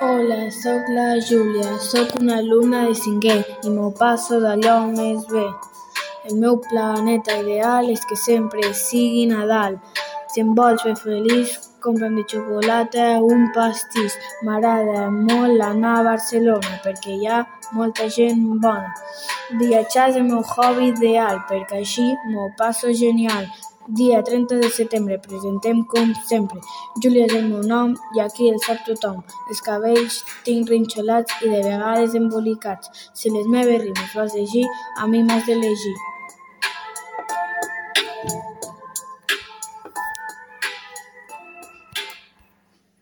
Hola, soc la Júlia, soc una alumna de 5è i m'ho passo d'allò més bé. El meu planeta ideal és que sempre sigui Nadal. Si em vols fer feliç, compra'm de xocolata un pastís. M'agrada molt anar a Barcelona perquè hi ha molta gent bona. Viatjar és el meu hobby ideal perquè així m'ho passo genial. Dia 30 de setembre presentem com sempre. Júlia és el meu nom i aquí el sap tothom. Els cabells tinc rinxolats i de vegades embolicats. Si les meves rimes vols llegir, a mi m'has d'elegir.